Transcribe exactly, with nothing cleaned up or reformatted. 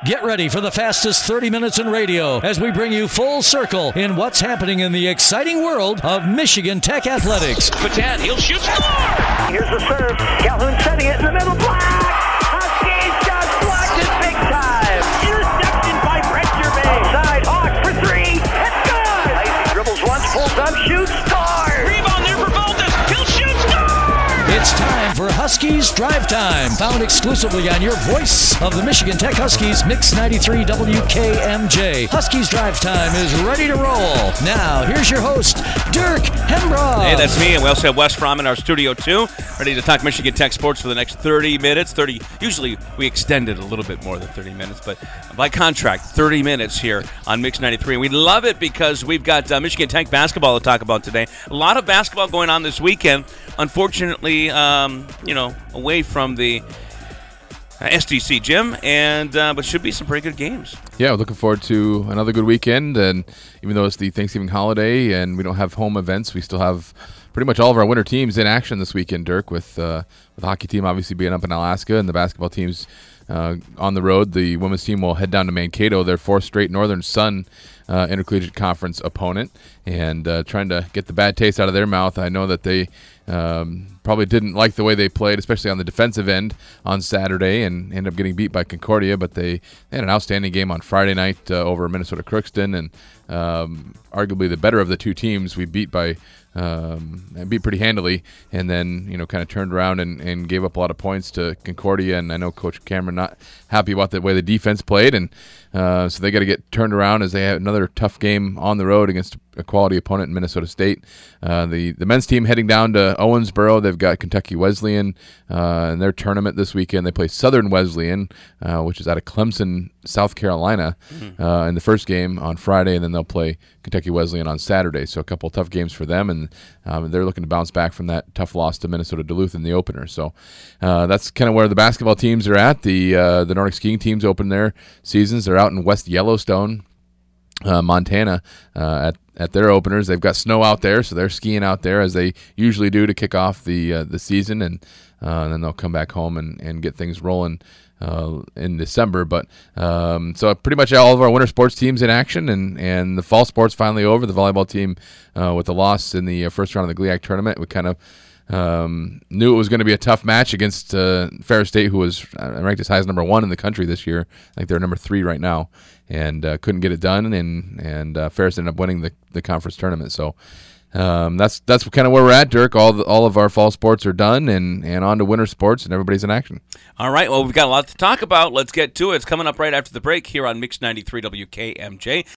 Get ready for the fastest thirty minutes in radio as we bring you full circle in what's happening in the exciting world of Michigan Tech athletics. Patan, he'll shoot, score! Here's the serve. Calhoun setting it in the middle block. Huskies just blocked it big time. Interception by Brett Gervais. Outside, Hawks for three. It's good. Lacy dribbles once, pulls up, shoots, scores. Rebound there for Valdes. He'll shoot, score! It's time for Huskies Drive Time, found exclusively on your voice of the Michigan Tech Huskies, Mix ninety-three W K M J. Huskies Drive Time is ready to roll. Now, here's your host, Dirk Hembrugh. Hey, that's me, and we also have Wes Fromm in our studio, too, ready to talk Michigan Tech sports for the next thirty minutes. thirty. Usually, we extend it a little bit more than thirty minutes, but by contract, thirty minutes here on Mix ninety-three. And we love it because we've got uh, Michigan Tech basketball to talk about today. A lot of basketball going on this weekend. Unfortunately, um, you know, away from the uh, S D C gym, and uh, but should be some pretty good games. Yeah, we're looking forward to another good weekend, and even though it's the Thanksgiving holiday and we don't have home events, we still have pretty much all of our winter teams in action this weekend, Dirk, with, uh, with the hockey team obviously being up in Alaska and the basketball teams uh, on the road. The women's team will head down to Mankato, their fourth straight Northern Sun uh, Intercollegiate Conference opponent, and uh, trying to get the bad taste out of their mouth. I know that they um, probably didn't like the way they played, especially on the defensive end on Saturday, and ended up getting beat by Concordia, but they, they had an outstanding game on Friday night uh, over Minnesota Crookston, and um, arguably the better of the two teams we beat by um, beat pretty handily, and then you know kind of turned around and, and gave up a lot of points to Concordia, and I know Coach Cameron not happy about the way the defense played, and uh, so they got to get turned around as they have another tough game on the road against a quality opponent in Minnesota State. Uh, the the men's team heading down to Owensboro. They've got Kentucky Wesleyan uh, in their tournament this weekend. They play Southern Wesleyan, uh, which is out of Clemson, South Carolina, mm-hmm. uh, in the first game on Friday, and then they'll play Kentucky Wesleyan on Saturday. So a couple of tough games for them, and um, they're looking to bounce back from that tough loss to Minnesota Duluth in the opener. So uh, that's kind of where the basketball teams are at. The uh, the Nordic skiing teams open their seasons. They're out in West Yellowstone, uh, Montana, uh, at at their openers. They've got snow out there, so they're skiing out there as they usually do to kick off the uh, the season, and, uh, and then they'll come back home and, and get things rolling uh, in December. But um, so pretty much all of our winter sports teams in action, and, and the fall sports finally over. The volleyball team uh, with the loss in the first round of the GLIAC tournament, we kind of Um, knew it was going to be a tough match against uh, Ferris State, who was ranked as high as number one in the country this year. I think they're number three right now, and uh, couldn't get it done. And and uh, Ferris ended up winning the, the conference tournament. So um, that's that's kind of where we're at, Dirk. All the, all of our fall sports are done, and and on to winter sports, and everybody's in action. All right. Well, we've got a lot to talk about. Let's get to it. It's coming up right after the break here on Mix ninety-three W K M J.